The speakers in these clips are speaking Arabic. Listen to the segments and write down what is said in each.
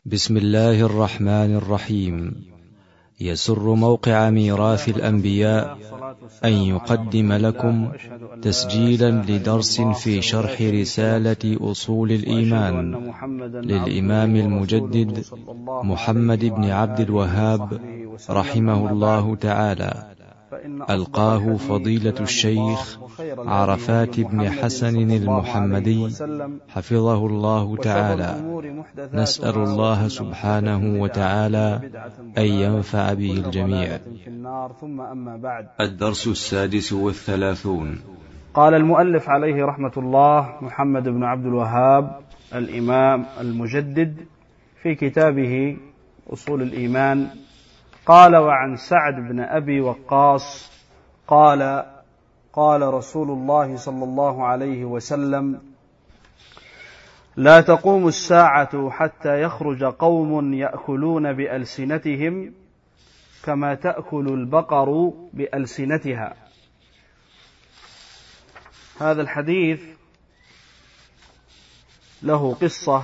بسم الله الرحمن الرحيم. يسر موقع ميراث الأنبياء أن يقدم لكم تسجيلا لدرس في شرح رسالة أصول الإيمان للإمام المجدد محمد بن عبد الوهاب رحمه الله تعالى، ألقاه فضيلة الشيخ عرفات بن حسن المحمدي حفظه الله تعالى. نسأل الله سبحانه وتعالى أن ينفع به الجميع. الدرس 36. قال المؤلف عليه رحمة الله محمد بن عبد الوهاب الإمام المجدد في كتابه أصول الإيمان، قال: وعن سعد بن أبي وقاص قال: قال رسول الله صلى الله عليه وسلم: لا تقوم الساعة حتى يخرج قوم يأكلون بألسنتهم كما تأكل البقر بألسنتها. هذا الحديث له قصة،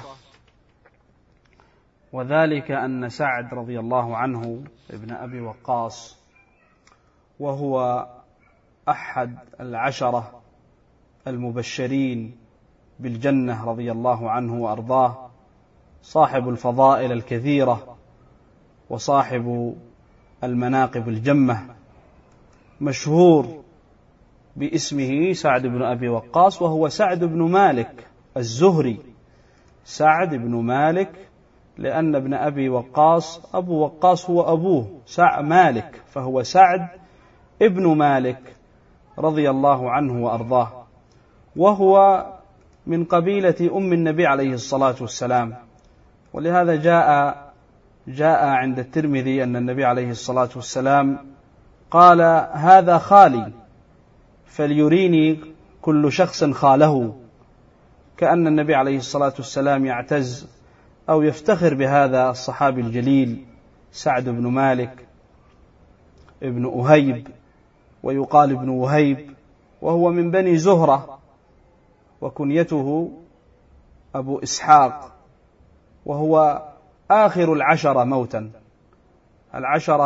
وذلك أن سعد رضي الله عنه ابن أبي وقاص، وهو أحد العشرة المبشرين بالجنة رضي الله عنه وأرضاه، صاحب الفضائل الكثيرة وصاحب المناقب الجمة، مشهور باسمه سعد بن أبي وقاص، وهو سعد بن مالك الزهري. سعد بن مالك لأن ابن أبي وقاص أبو وقاص هو أبوه مالك، فهو سعد ابن مالك رضي الله عنه وأرضاه، وهو من قبيلة أم النبي عليه الصلاة والسلام. ولهذا جاء عند الترمذي أن النبي عليه الصلاة والسلام قال: هذا خالي فليريني كل شخص خاله، كأن النبي عليه الصلاة والسلام يعتز أو يفتخر بهذا الصحابي الجليل سعد بن مالك ابن أهيب، ويقال ابن وهيب، وهو من بني زهرة، وكنيته أبو إسحاق، وهو آخر العشرة موتا. العشرة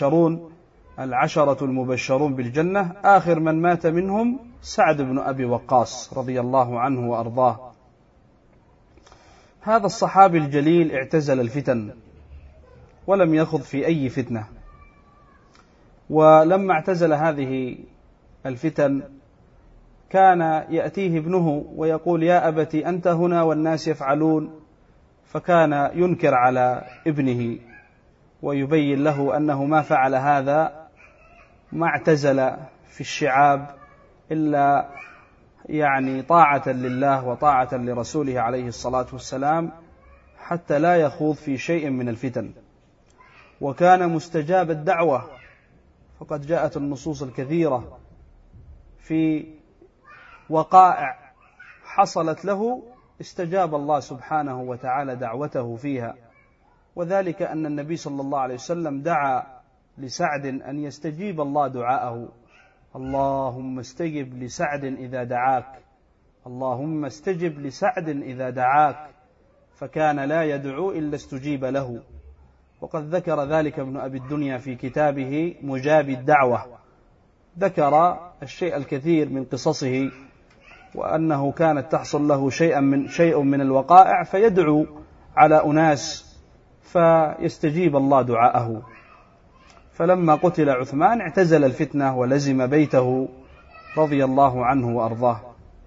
المبشرون بالجنة، آخر من مات منهم سعد بن أبي وقاص رضي الله عنه وأرضاه. هذا الصحابي الجليل اعتزل الفتن ولم يخض في أي فتنة، ولما اعتزل هذه الفتن كان يأتيه ابنه ويقول: يا أبت أنت هنا والناس يفعلون، فكان ينكر على ابنه ويبين له أنه ما فعل هذا، ما اعتزل في الشعاب إلا طاعة لله وطاعة لرسوله عليه الصلاة والسلام، حتى لا يخوض في شيء من الفتن. وكان مستجاب الدعوة، فقد جاءت النصوص الكثيرة في وقائع حصلت له استجاب الله سبحانه وتعالى دعوته فيها، وذلك أن النبي صلى الله عليه وسلم دعا لسعد أن يستجيب الله دعاءه: اللهم استجب لسعد إذا دعاك، اللهم استجب لسعد إذا دعاك، فكان لا يدعو إلا استجيب له. وقد ذكر ذلك ابن أبي الدنيا في كتابه مجاب الدعوة، ذكر الشيء الكثير من قصصه، وأنه كانت تحصل له شيء من الوقائع فيدعو على أناس فيستجيب الله دعاءه. فلما قتل عثمان اعتزل الفتنة ولزم بيته رضي الله عنه وأرضاه.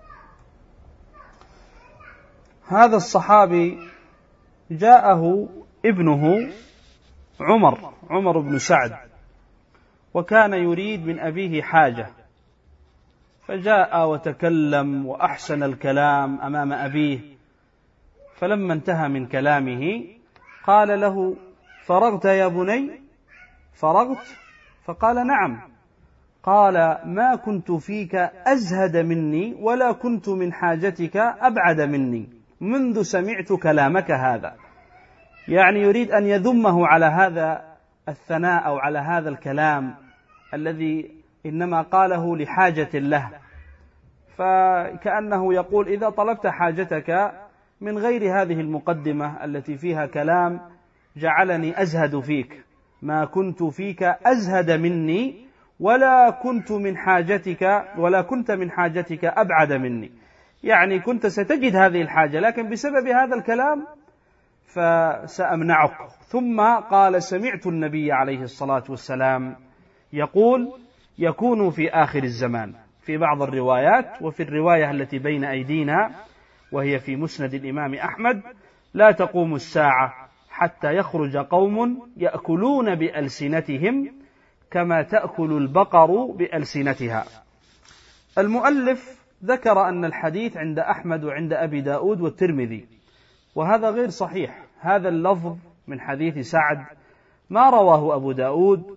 هذا الصحابي جاءه ابنه عمر بن سعد، وكان يريد من أبيه حاجة، فجاء وتكلم وأحسن الكلام أمام أبيه. فلما انتهى من كلامه قال له: فرغت يا بني؟ فرغت؟ فقال: نعم. قال: ما كنت فيك أزهد مني ولا كنت من حاجتك أبعد مني منذ سمعت كلامك هذا. يريد أن يذمه على هذا الثناء أو على هذا الكلام الذي إنما قاله لحاجة له، فكأنه يقول: إذا طلبت حاجتك من غير هذه المقدمة التي فيها كلام جعلني أزهد فيك، ما كنت فيك أزهد مني ولا كنت من حاجتك أبعد مني. يعني كنت ستجد هذه الحاجة، لكن بسبب هذا الكلام فسأمنعك. ثم قال: سمعت النبي عليه الصلاة والسلام يقول: يكون في آخر الزمان، في بعض الروايات. وفي الرواية التي بين أيدينا وهي في مسند الإمام أحمد: لا تقوم الساعة حتى يخرج قوم يأكلون بألسنتهم كما تأكل البقر بألسنتها. المؤلف ذكر أن الحديث عند أحمد وعند أبي داود والترمذي، وهذا غير صحيح. هذا اللفظ من حديث سعد ما رواه أبو داود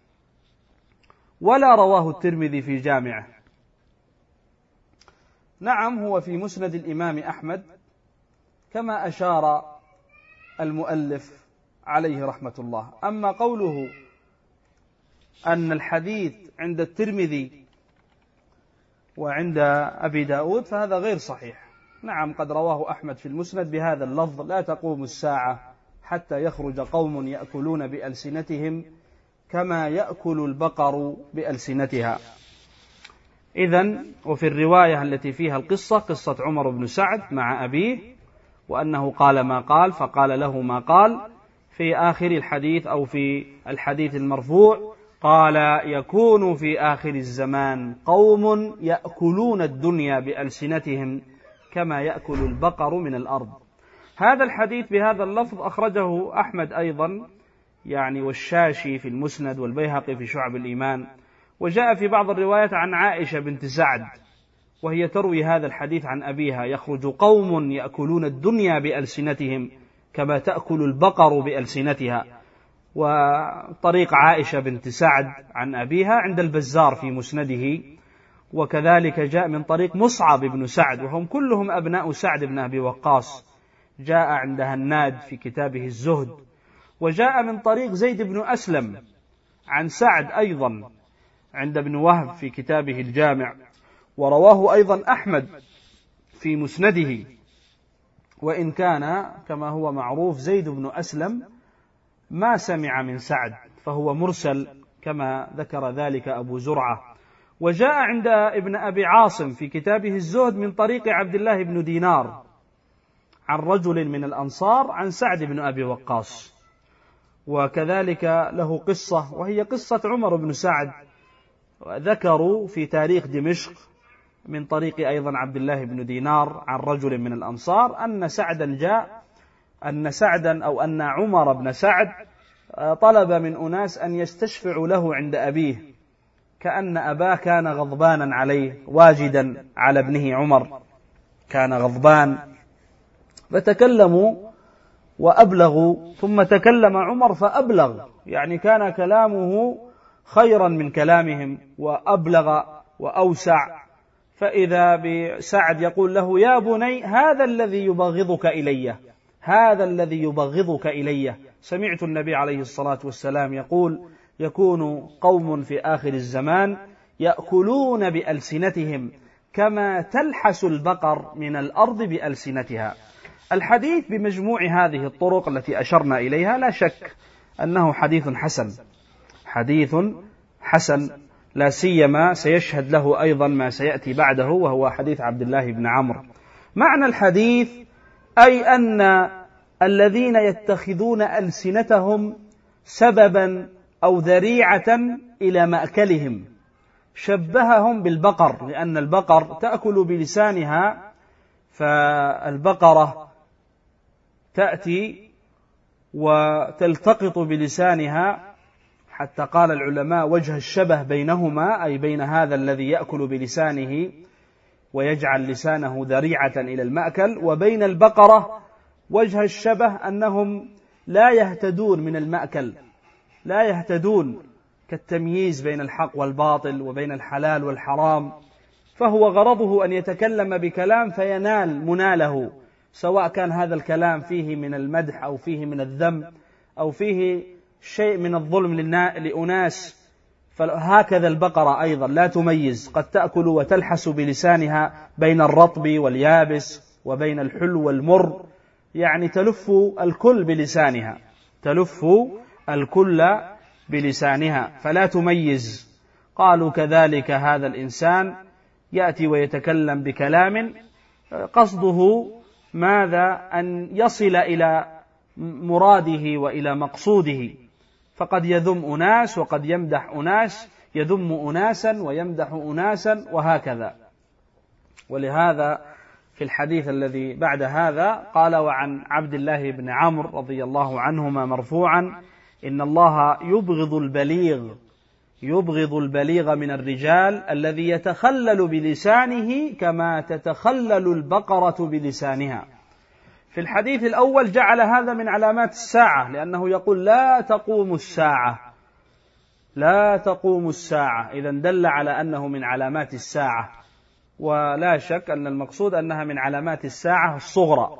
ولا رواه الترمذي في جامعه. نعم، هو في مسند الإمام أحمد كما أشار المؤلف عليه رحمة الله. أما قوله أن الحديث عند الترمذي وعند أبي داود فهذا غير صحيح. نعم، قد رواه أحمد في المسند بهذا اللفظ: لا تقوم الساعة حتى يخرج قوم يأكلون بألسنتهم كما يأكل البقر بألسنتها. إذن وفي الرواية التي فيها القصة، قصة عمر بن سعد مع أبيه، وأنه قال ما قال فقال له ما قال. في آخر الحديث أو في الحديث المرفوع قال: يكون في آخر الزمان قوم يأكلون الدنيا بألسنتهم كما يأكل البقر من الأرض. هذا الحديث بهذا اللفظ أخرجه أحمد أيضا، يعني والشاشي في المسند والبيهقي في شعب الإيمان. وجاء في بعض الروايات عن عائشة بنت سعد وهي تروي هذا الحديث عن أبيها: يخرج قوم يأكلون الدنيا بألسنتهم كما تأكل البقر بألسنتها. وطريق عائشة بنت سعد عن أبيها عند البزار في مسنده، وكذلك جاء من طريق مصعب بن سعد، وهم كلهم أبناء سعد بن أبي وقاص، جاء عند هناد في كتابه الزهد. وجاء من طريق زيد بن أسلم عن سعد أيضا عند ابن وهب في كتابه الجامع، ورواه أيضا أحمد في مسنده. وإن كان كما هو معروف زيد بن أسلم ما سمع من سعد، فهو مرسل كما ذكر ذلك أبو زرعة. وجاء عند ابن أبي عاصم في كتابه الزهد من طريق عبد الله بن دينار عن رجل من الأنصار عن سعد بن أبي وقاص. وكذلك له قصة وهي قصة عمر بن سعد، ذكروا في تاريخ دمشق من طريق أيضا عبد الله بن دينار عن رجل من الأنصار أن عمر بن سعد طلب من أناس أن يستشفعوا له عند أبيه، كأن أباه كان غضبانا عليه، واجدا على ابنه عمر، كان غضبان، فتكلموا وأبلغوا، ثم تكلم عمر فأبلغ، يعني كان كلامه خيرا من كلامهم وأبلغ وأوسع. فإذا بسعد يقول له: يا بني، هذا الذي يبغضك إلي. سمعت النبي عليه الصلاة والسلام يقول: يكون قوم في آخر الزمان يأكلون بألسنتهم كما تلحس البقر من الأرض بألسنتها. الحديث بمجموع هذه الطرق التي أشرنا إليها لا شك أنه حديث حسن، لا سيما سيشهد له أيضا ما سيأتي بعده، وهو حديث عبد الله بن عمرو. معنى الحديث أي أن الذين يتخذون ألسنتهم سببا أو ذريعة إلى مأكلهم شبههم بالبقر، لأن البقر تأكل بلسانها، فالبقرة تأتي وتلتقط بلسانها، حتى قال العلماء وجه الشبه بينهما، أي بين هذا الذي يأكل بلسانه ويجعل لسانه ذريعة إلى المأكل، وبين البقرة وجه الشبه أنهم لا يهتدون من المأكل، لا يهتدون كالتمييز بين الحق والباطل وبين الحلال والحرام. فهو غرضه أن يتكلم بكلام فينال مناله، سواء كان هذا الكلام فيه من المدح أو فيه من الذم أو فيه شيء من الظلم لأناس. فهكذا البقرة أيضا لا تميز، قد تأكل وتلحس بلسانها بين الرطب واليابس وبين الحلو والمر، يعني تلف الكل بلسانها، تلف الكل بلسانها فلا تميز. قالوا كذلك هذا الإنسان يأتي ويتكلم بكلام قصده ماذا؟ أن يصل إلى مراده وإلى مقصوده، فقد يذم أناس وقد يمدح أناس، يذم أناسا ويمدح أناسا وهكذا. ولهذا في الحديث الذي بعد هذا قال: وعن عبد الله بن عمرو رضي الله عنهما مرفوعا: إن الله يبغض البليغ من الرجال الذي يتخلل بلسانه كما تتخلل البقرة بلسانها. في الحديث الأول جعل هذا من علامات الساعة، لأنه يقول لا تقوم الساعة، إذن دل على أنه من علامات الساعة، ولا شك أن المقصود أنها من علامات الساعة الصغرى.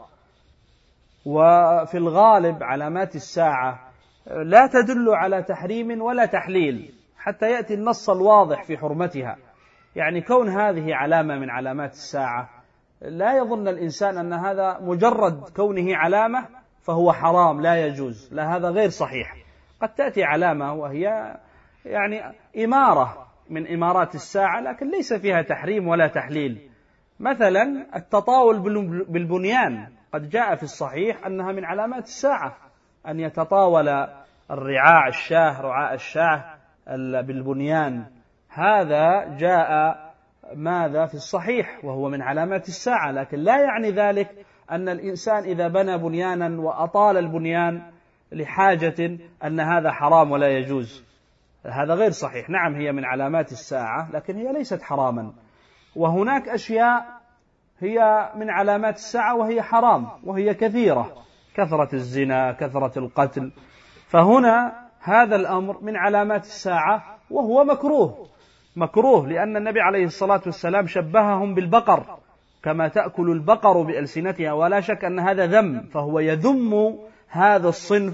وفي الغالب علامات الساعة لا تدل على تحريم ولا تحليل حتى يأتي النص الواضح في حرمتها. يعني كون هذه علامة من علامات الساعة لا يظن الإنسان أن هذا مجرد كونه علامة فهو حرام لا يجوز، لا، هذا غير صحيح. قد تأتي علامة وهي يعني إمارة من إمارات الساعة لكن ليس فيها تحريم ولا تحليل. مثلا التطاول بالبنيان، قد جاء في الصحيح أنها من علامات الساعة، أن يتطاول رعاع الشاه بالبنيان، هذا جاء ماذا في الصحيح وهو من علامات الساعة، لكن لا يعني ذلك أن الإنسان إذا بنى بنيانا وأطال البنيان لحاجة أن هذا حرام ولا يجوز، هذا غير صحيح. نعم هي من علامات الساعة لكن هي ليست حراما. وهناك أشياء هي من علامات الساعة وهي حرام وهي كثيرة، كثرة الزنا، كثرة القتل، فهنا هذا الأمر من علامات الساعة وهو مكروه لأن النبي عليه الصلاة والسلام شبههم بالبقر كما تأكل البقر بألسنتها، ولا شك أن هذا ذم، فهو يذم هذا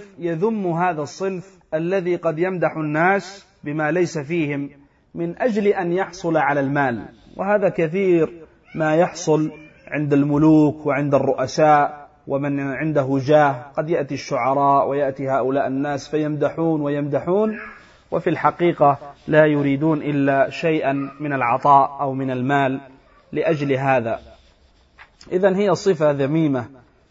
الصنف الذي قد يمدح الناس بما ليس فيهم من أجل أن يحصل على المال. وهذا كثير ما يحصل عند الملوك وعند الرؤساء ومن عنده جاه، قد يأتي الشعراء ويأتي هؤلاء الناس فيمدحون وفي الحقيقة لا يريدون إلا شيئا من العطاء أو من المال لأجل هذا. إذن هي صفة ذميمة،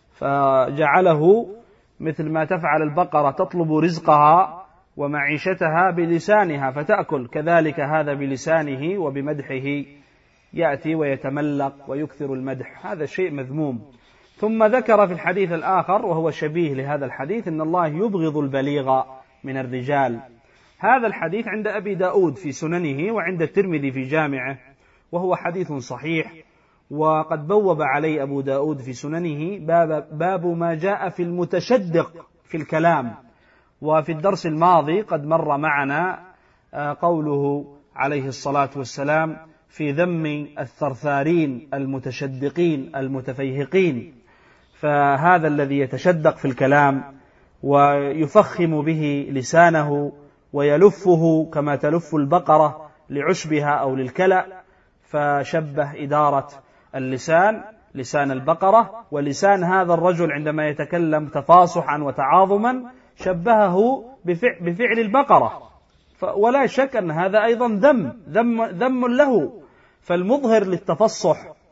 فجعله مثل ما تفعل البقرة تطلب رزقها ومعيشتها بلسانها فتأكل، كذلك هذا بلسانه وبمدحه يأتي ويتملق ويكثر المدح، هذا شيء مذموم. ثم ذكر في الحديث الآخر وهو شبيه لهذا الحديث: إن الله يبغض البليغ من الرجال. هذا الحديث عند أبي داود في سننه وعند الترمذي في جامعه، وهو حديث صحيح، وقد بوب عليه أبو داود في سننه باب ما جاء في المتشدق في الكلام. وفي الدرس الماضي قد مر معنا قوله عليه الصلاة والسلام في ذم الثرثارين المتشدقين المتفيهقين، فهذا الذي يتشدق في الكلام ويفخم به لسانه ويلفه كما تلف البقرة لعشبها أو للكلأ، فشبه إدارة اللسان لسان البقرة، ولسان هذا الرجل عندما يتكلم تفاصحا وتعاظما شبهه بفعل البقرة، ولا شك أن هذا أيضا ذم له. فالمظهر للتفصح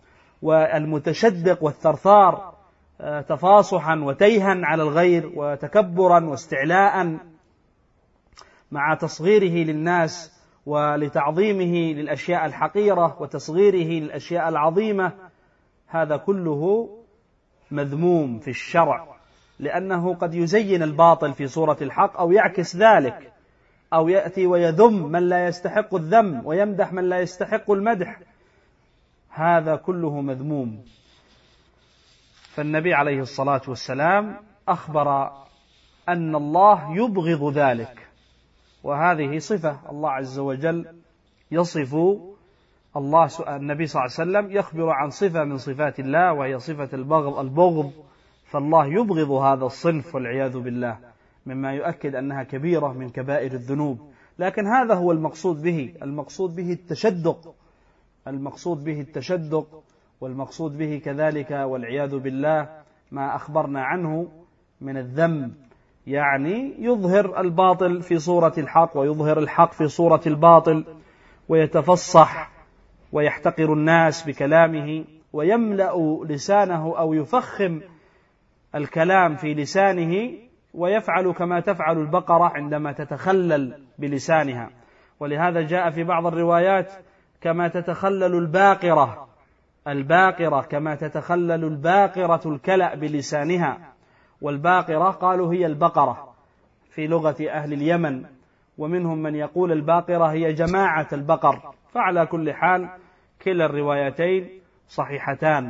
والمتشدق والثرثار تفاصحا وتيها على الغير وتكبرا واستعلاء مع تصغيره للناس ولتعظيمه للأشياء الحقيرة وتصغيره للأشياء العظيمة، هذا كله مذموم في الشرع، لأنه قد يزين الباطل في صورة الحق أو يعكس ذلك، أو يأتي ويذم من لا يستحق الذم ويمدح من لا يستحق المدح، هذا كله مذموم. فالنبي عليه الصلاة والسلام أخبر أن الله يبغض ذلك، وهذه صفة الله عز وجل يصف النبي صلى الله عليه وسلم يخبر عن صفة من صفات الله وهي صفة البغض، فالله يبغض هذا الصنف والعياذ بالله، مما يؤكد أنها كبيرة من كبائر الذنوب. لكن هذا هو المقصود به التشدق والمقصود به كذلك والعياذ بالله ما أخبرنا عنه من الذم، يعني يظهر الباطل في صورة الحق ويظهر الحق في صورة الباطل، ويتفصح ويحتقر الناس بكلامه، ويملأ لسانه أو يفخم الكلام في لسانه، ويفعل كما تفعل البقرة عندما تتخلل بلسانها. ولهذا جاء في بعض الروايات كما تتخلل الباقرة كما تتخلل الباقرة الكلأ بلسانها. والباقرة قالوا هي البقرة في لغة أهل اليمن، ومنهم من يقول الباقرة هي جماعة البقر. فعلى كل حال كلا الروايتين صحيحتان.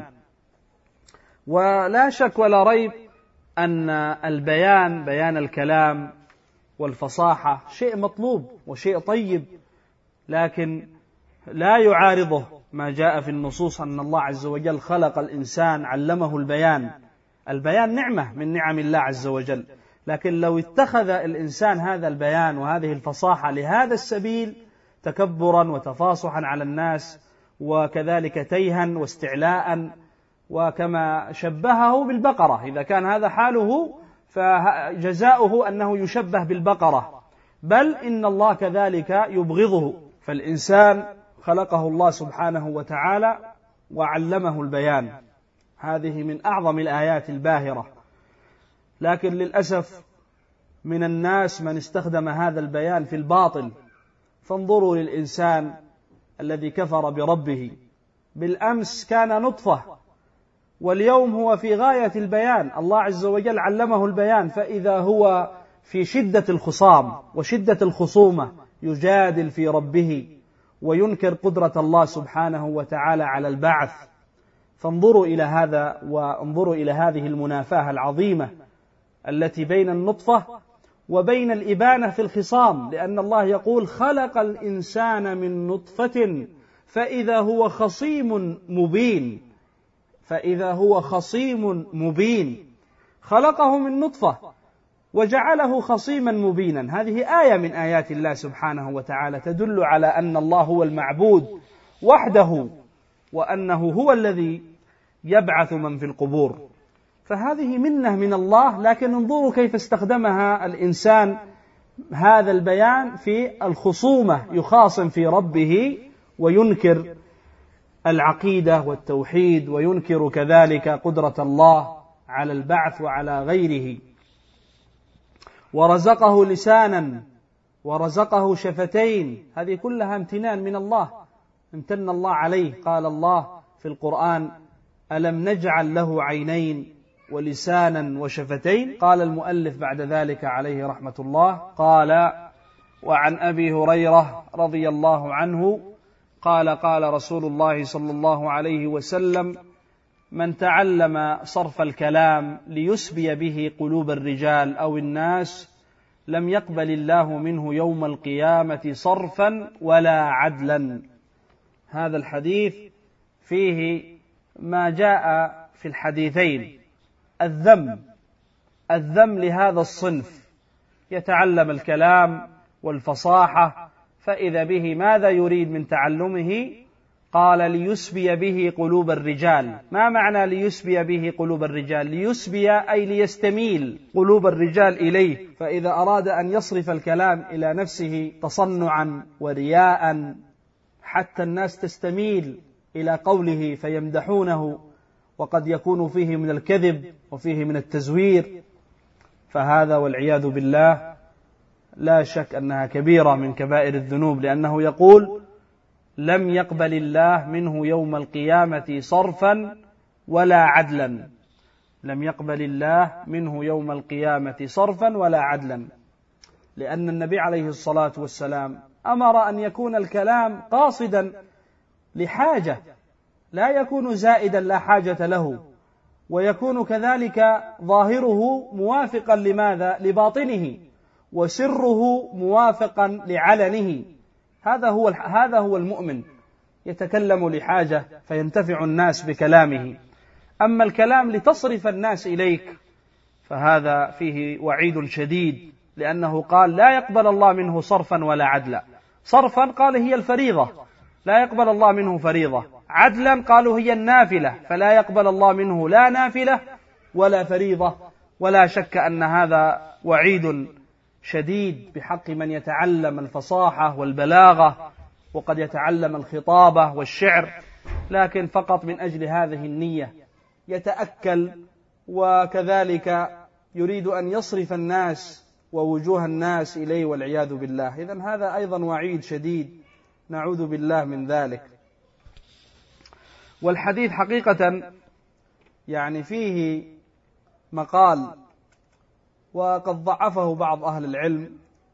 ولا شك ولا ريب أن بيان الكلام والفصاحة شيء مطلوب وشيء طيب، لكن لا يعارضه ما جاء في النصوص أن الله عز وجل خلق الإنسان علمه البيان نعمة من نعم الله عز وجل، لكن لو اتخذ الإنسان هذا البيان وهذه الفصاحة لهذا السبيل تكبرا وتفاصحا على الناس، وكذلك تيها واستعلاء، وكما شبهه بالبقرة، إذا كان هذا حاله فجزاؤه أنه يشبه بالبقرة، بل إن الله كذلك يبغضه. فالإنسان خلقه الله سبحانه وتعالى وعلمه البيان، هذه من أعظم الآيات الباهرة. لكن للأسف من الناس من استخدم هذا البيان في الباطل. فانظروا للإنسان الذي كفر بربه، بالأمس كان نطفة واليوم هو في غاية البيان، الله عز وجل علمه البيان، فإذا هو في شدة الخصام وشدة الخصومة يجادل في ربه وينكر قدرة الله سبحانه وتعالى على البعث. فانظروا إلى هذا، وانظروا إلى هذه المنافاة العظيمة التي بين النطفة وبين الإبانة في الخصام، لأن الله يقول خلق الإنسان من نطفة فإذا هو خصيم مبين، خلقه من نطفة وجعله خصيما مبينا. هذه آية من آيات الله سبحانه وتعالى تدل على أن الله هو المعبود وحده، وأنه هو الذي يبعث من في القبور. فهذه منة من الله، لكن انظروا كيف استخدمها الإنسان هذا البيان في الخصومة، يخاصم في ربه وينكر العقيدة والتوحيد، وينكر كذلك قدرة الله على البعث وعلى غيره. ورزقه لسانا ورزقه شفتين، هذه كلها امتنان من الله، امتن الله عليه. قال الله في القرآن ألم نجعل له عينين ولسانا وشفتين. قال المؤلف بعد ذلك عليه رحمة الله قال وعن أبي هريرة رضي الله عنه قال قال رسول الله صلى الله عليه وسلم من تعلم صرف الكلام ليسبي به قلوب الرجال أو الناس لم يقبل الله منه يوم القيامة صرفا ولا عدلا. هذا الحديث فيه ما جاء في الحديثين، الذم لهذا الصنف، يتعلم الكلام والفصاحة، فإذا به ماذا يريد من تعلمه؟ قال ليسبي به قلوب الرجال. ما معنى ليسبي به قلوب الرجال؟ ليسبي أي ليستميل قلوب الرجال إليه، فإذا أراد أن يصرف الكلام إلى نفسه تصنعا ورياء حتى الناس تستميل إلى قوله فيمدحونه، وقد يكون فيه من الكذب وفيه من التزوير، فهذا والعياذ بالله لا شك أنها كبيرة من كبائر الذنوب، لأنه يقول لم يقبل الله منه يوم القيامة صرفا ولا عدلا، لم يقبل الله منه يوم القيامة صرفا ولا عدلا، لأن النبي عليه الصلاة والسلام أمر أن يكون الكلام قاصدا لحاجة، لا يكون زائدا لا حاجة له، ويكون كذلك ظاهره موافقا لماذا؟ لباطنه، وسره موافقا لعلنه. هذا هو المؤمن، يتكلم لحاجة فينتفع الناس بكلامه. أما الكلام لتصرف الناس إليك فهذا فيه وعيد شديد، لأنه قال لا يقبل الله منه صرفا ولا عدلا. صرفا قال هي الفريضة، لا يقبل الله منه فريضة. عدلا قالوا هي النافلة، فلا يقبل الله منه لا نافلة ولا فريضة. ولا شك أن هذا وعيد شديد بحق من يتعلم الفصاحة والبلاغة، وقد يتعلم الخطابة والشعر، لكن فقط من أجل هذه النية يتأكل، وكذلك يريد أن يصرف الناس ووجوه الناس إليه والعياذ بالله. إذن هذا أيضا وعيد شديد، نعوذ بالله من ذلك. والحديث حقيقة يعني فيه مقال، وقد ضعفه بعض أهل العلم،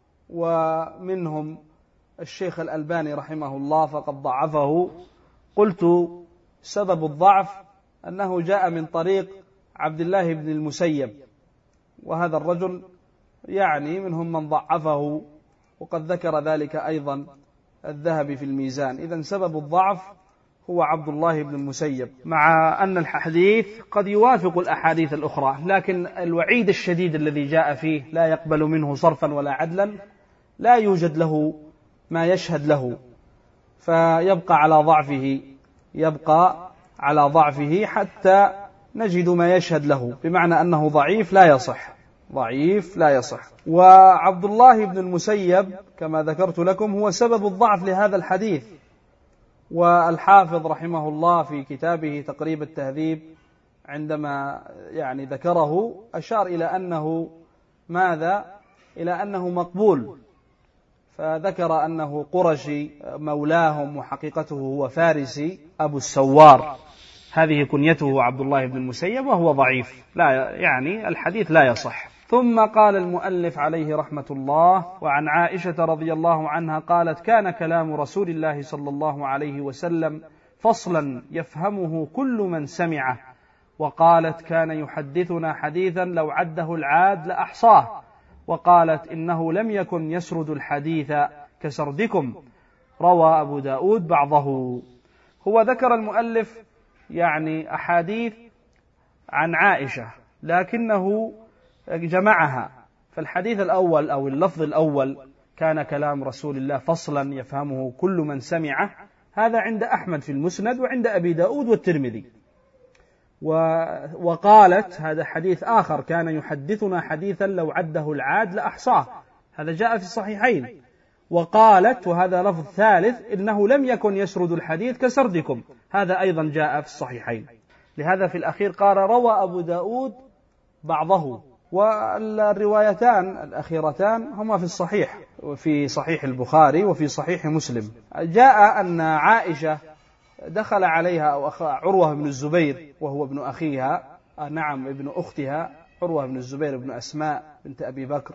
ومنهم الشيخ الألباني رحمه الله فقد ضعفه. قلت سبب الضعف أنه جاء من طريق عبد الله بن المسيب، وهذا الرجل يعني منهم من ضعفه، وقد ذكر ذلك أيضا الذهبي في الميزان. إذن سبب الضعف هو عبد الله بن المسيب، مع أن الحديث قد يوافق الأحاديث الأخرى، لكن الوعيد الشديد الذي جاء فيه لا يقبل منه صرفا ولا عدلا، لا يوجد له ما يشهد له، فيبقى على ضعفه، يبقى على ضعفه حتى نجد ما يشهد له، بمعنى أنه ضعيف لا يصح، ضعيف لا يصح. وعبد الله بن المسيب كما ذكرت لكم هو سبب الضعف لهذا الحديث. والحافظ رحمه الله في كتابه تقريب التهذيب عندما يعني ذكره أشار إلى أنه ماذا؟ إلى أنه مقبول، فذكر أنه قرشي مولاهم وحقيقته هو فارسي أبو السوار، هذه كنيته عبد الله بن المسيب، وهو ضعيف، لا يعني الحديث لا يصح. ثم قال المؤلف عليه رحمة الله: وعن عائشة رضي الله عنها قالت: كان كلام رسول الله صلى الله عليه وسلم فصلا يفهمه كل من سمعه. وقالت: كان يحدثنا حديثا لو عده العاد لأحصاه. وقالت: إنه لم يكن يسرد الحديث كسردكم. روى أبو داود بعضه. هو ذكر المؤلف يعني أحاديث عن عائشة، لكنه جمعها. فالحديث الأول أو اللفظ الأول كان كلام رسول الله فصلا يفهمه كل من سمعه، هذا عند أحمد في المسند وعند أبي داود والترمذي. وقالت هذا حديث آخر: كان يحدثنا حديثا لو عده العاد لأحصاه، هذا جاء في الصحيحين. وقالت وهذا لفظ ثالث: إنه لم يكن يسرد الحديث كسردكم، هذا أيضا جاء في الصحيحين. لهذا في الأخير قال: روى أبو داود بعضه. والروايتان الأخيرتان هما في الصحيح، في صحيح البخاري وفي صحيح مسلم. جاء أن عائشة دخل عليها أو عروة بن الزبير وهو ابن أخيها، نعم ابن أختها، عروة بن الزبير بن أسماء بنت أبي بكر،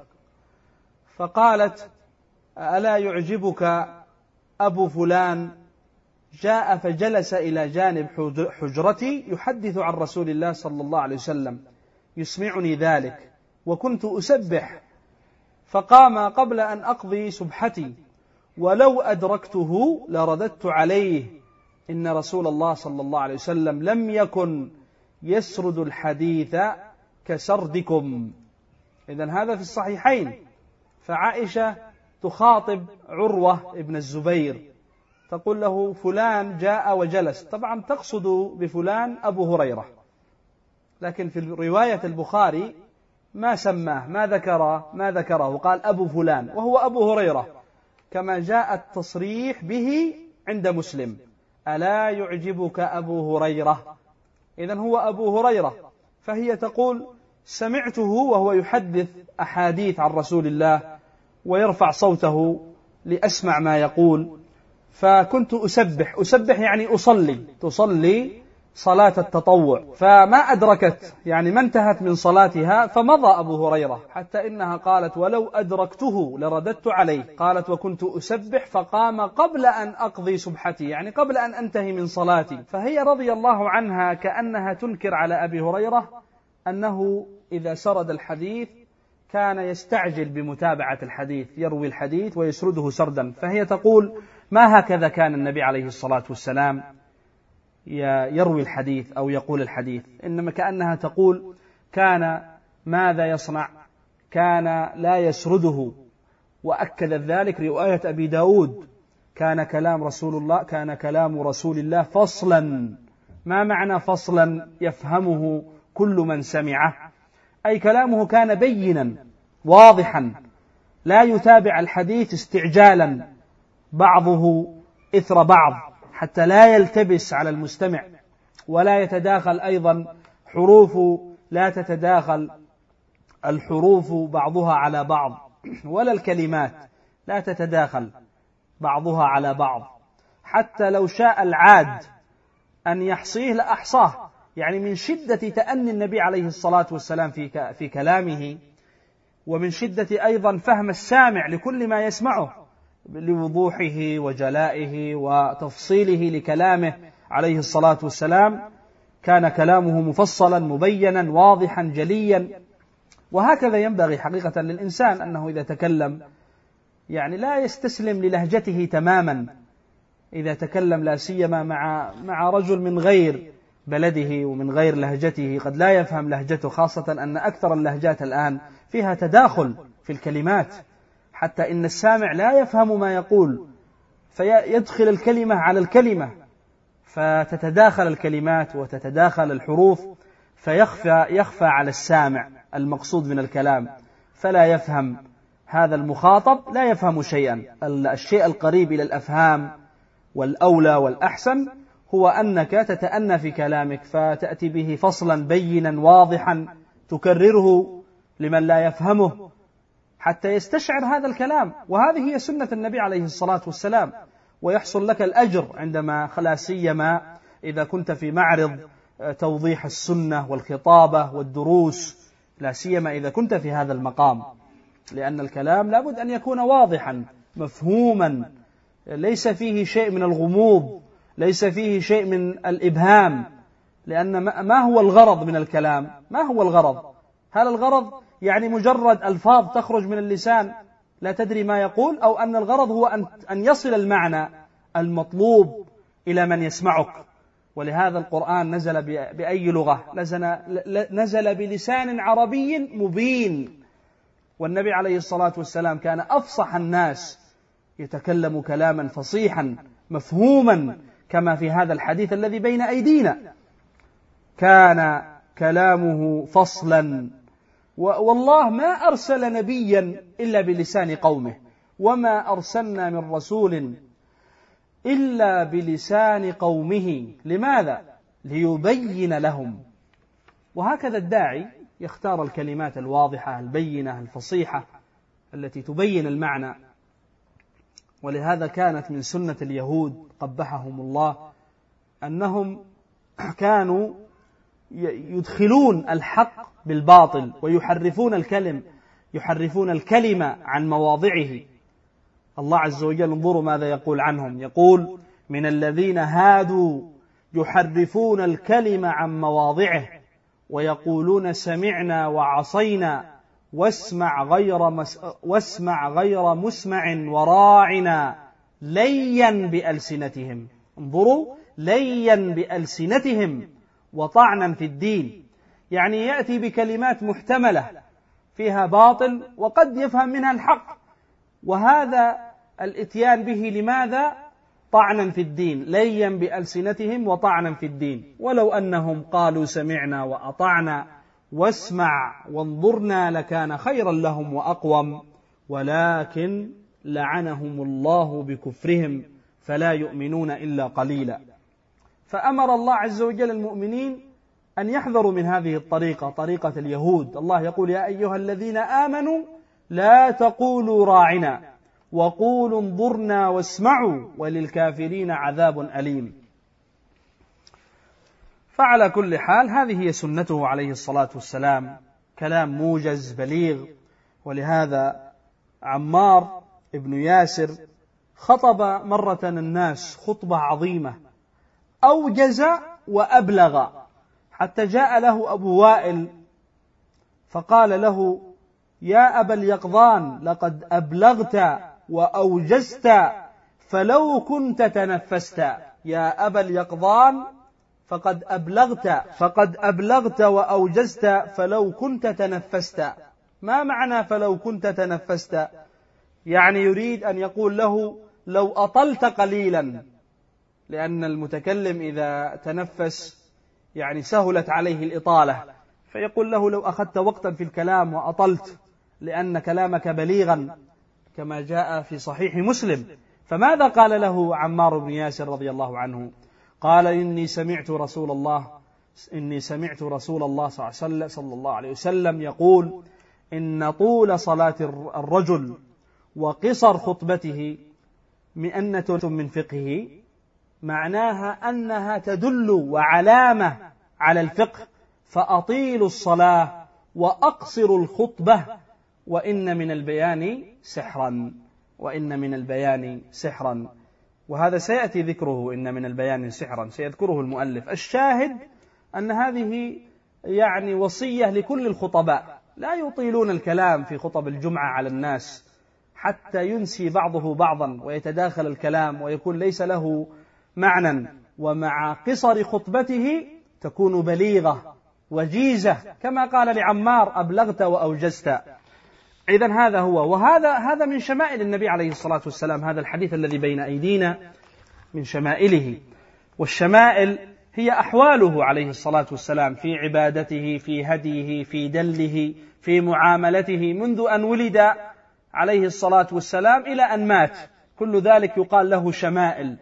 فقالت: ألا يعجبك أبو فلان؟ جاء فجلس إلى جانب حجرتي يحدث عن رسول الله صلى الله عليه وسلم، يسمعني ذلك، وكنت أسبح، فقام قبل أن أقضي سبحتي، ولو أدركته لرددت عليه، إن رسول الله صلى الله عليه وسلم لم يكن يسرد الحديث كسردكم. إذن هذا في الصحيحين. فعائشة تخاطب عروة ابن الزبير، تقول له: فلان جاء وجلس، طبعا تقصد بفلان أبو هريرة، لكن في رواية البخاري ما سماه، ما ذكره، قال أبو فلان، وهو أبو هريرة، كما جاء التصريح به عند مسلم: ألا يعجبك أبو هريرة؟ إذن هو أبو هريرة. فهي تقول: سمعته وهو يحدث أحاديث عن رسول الله ويرفع صوته لأسمع ما يقول، فكنت أسبح يعني تصلي صلاة التطوع، فما أدركت يعني ما انتهت من صلاتها فمضى أبو هريرة، حتى إنها قالت: ولو أدركته لرددت عليه. قالت: وكنت أسبح فقام قبل أن أقضي سبحتي، يعني قبل أن أنتهي من صلاتي. فهي رضي الله عنها كأنها تنكر على أبي هريرة أنه إذا سرد الحديث كان يستعجل بمتابعة الحديث، يروي الحديث ويسرده سردا. فهي تقول: ما هكذا كان النبي عليه الصلاة والسلام يروي الحديث أو يقول الحديث، إنما كأنها تقول: كان ماذا يصنع؟ كان لا يسرده. وأكد ذلك رواية أبي داود: كان كلام رسول الله فصلا. ما معنى فصلا يفهمه كل من سمعه؟ أي كلامه كان بينا واضحا، لا يتابع الحديث استعجالا بعضه إثر بعض حتى لا يلتبس على المستمع، ولا يتداخل أيضا لا تتداخل الحروف بعضها على بعض، ولا الكلمات لا تتداخل بعضها على بعض، حتى لو شاء العاد أن يحصيه لأحصاه. يعني من شدة تأني النبي عليه الصلاة والسلام في كلامه، ومن شدة أيضا فهم السامع لكل ما يسمعه لوضوحه وجلائه وتفصيله لكلامه عليه الصلاة والسلام، كان كلامه مفصلا مبينا واضحا جليا. وهكذا ينبغي حقيقة للإنسان أنه إذا تكلم يعني لا يستسلم للهجته تماما. إذا تكلم لا سيما مع رجل من غير بلده ومن غير لهجته، قد لا يفهم لهجته، خاصة أن أكثر اللهجات الآن فيها تداخل في الكلمات، حتى إن السامع لا يفهم ما يقول فيدخل الكلمة على الكلمة، فتتداخل الكلمات وتتداخل الحروف، فيخفى على السامع المقصود من الكلام، فلا يفهم هذا المخاطب، لا يفهم شيئا. الشيء القريب إلى الأفهام والأولى والأحسن هو أنك تتأنى في كلامك، فتأتي به فصلا بينا واضحا تكرره لمن لا يفهمه حتى يستشعر هذا الكلام. وهذه هي سنة النبي عليه الصلاة والسلام، ويحصل لك الأجر عندما لا سيما إذا كنت في معرض توضيح السنة والخطابة والدروس، لا سيما إذا كنت في هذا المقام، لأن الكلام لابد أن يكون واضحا مفهوما، ليس فيه شيء من الغموض، ليس فيه شيء من الإبهام. لأن ما هو الغرض من الكلام؟ ما هو الغرض؟ هل الغرض يعني مجرد ألفاظ تخرج من اللسان لا تدري ما يقول، أو أن الغرض هو أن يصل المعنى المطلوب إلى من يسمعك؟ ولهذا القرآن نزل بأي لغة؟ نزل بلسان عربي مبين، والنبي عليه الصلاة والسلام كان أفصح الناس، يتكلم كلاما فصيحا مفهوما، كما في هذا الحديث الذي بين أيدينا، كان كلامه فصلا. والله ما أرسل نبيا إلا بلسان قومه، وما أرسلنا من رسول إلا بلسان قومه. لماذا؟ ليبين لهم. وهكذا الداعي يختار الكلمات الواضحة البينة الفصيحة التي تبين المعنى. ولهذا كانت من سنة اليهود قبحهم الله أنهم كانوا يدخلون الحق بالباطل ويحرفون الكلمة عن مواضعه. الله عز وجل انظروا ماذا يقول عنهم، يقول: من الذين هادوا يحرفون الكلمة عن مواضعه ويقولون سمعنا وعصينا واسمع غير مسمع وراعنا ليا بألسنتهم. انظروا، ليا بألسنتهم وطعنا في الدين، يعني يأتي بكلمات محتملة فيها باطل وقد يفهم منها الحق، وهذا الاتيان به لماذا؟ طعنا في الدين، ليا بألسنتهم وطعنا في الدين. ولو أنهم قالوا سمعنا وأطعنا واسمع وانظرنا لكان خيرا لهم وأقوم، ولكن لعنهم الله بكفرهم فلا يؤمنون إلا قليلا. فأمر الله عز وجل المؤمنين أن يحذروا من هذه الطريقة، طريقة اليهود. الله يقول: يا أيها الذين آمنوا لا تقولوا راعنا وقولوا انظرنا واسمعوا وللكافرين عذاب أليم. فعلى كل حال هذه هي سنته عليه الصلاة والسلام، كلام موجز بليغ. ولهذا عمار ابن ياسر خطب مرة الناس خطبة عظيمة أوجز وأبلغ، حتى جاء له أبو وائل فقال له: يا أبا اليقظان لقد أبلغت وأوجزت فلو كنت تنفست. يا أبا اليقظان فقد أبلغت وأوجزت فلو كنت تنفست. ما معنى فلو كنت تنفست؟ يعني يريد أن يقول له: لو أطلت قليلا، لأن المتكلم إذا تنفس يعني سهلت عليه الإطالة، فيقول له لو أخذت وقتا في الكلام وأطلت لأن كلامك بليغا، كما جاء في صحيح مسلم. فماذا قال له عمار بن ياسر رضي الله عنه؟ قال إني سمعت رسول الله صلى الله عليه وسلم يقول إن طول صلاة الرجل وقصر خطبته مئنة من فقهه، معناها أنها تدل وعلامة على الفقه، فأطيلوا الصلاة وأقصروا الخطبة وإن من البيان سحرا. وهذا سيأتي ذكره، إن من البيان سحرا، سيذكره المؤلف. الشاهد أن هذه يعني وصية لكل الخطباء، لا يطيلون الكلام في خطب الجمعة على الناس حتى ينسي بعضه بعضا ويتداخل الكلام ويكون ليس له معنى، ومع قصر خطبته تكون بليغة وجيزة، كما قال لعمار أبلغت وأوجزت. إذن هذا هو، وهذا من شمائل النبي عليه الصلاة والسلام. هذا الحديث الذي بين أيدينا من شمائله، والشمائل هي أحواله عليه الصلاة والسلام في عبادته، في هديه، في دله، في معاملته منذ أن ولد عليه الصلاة والسلام إلى أن مات، كل ذلك يقال له شمائل.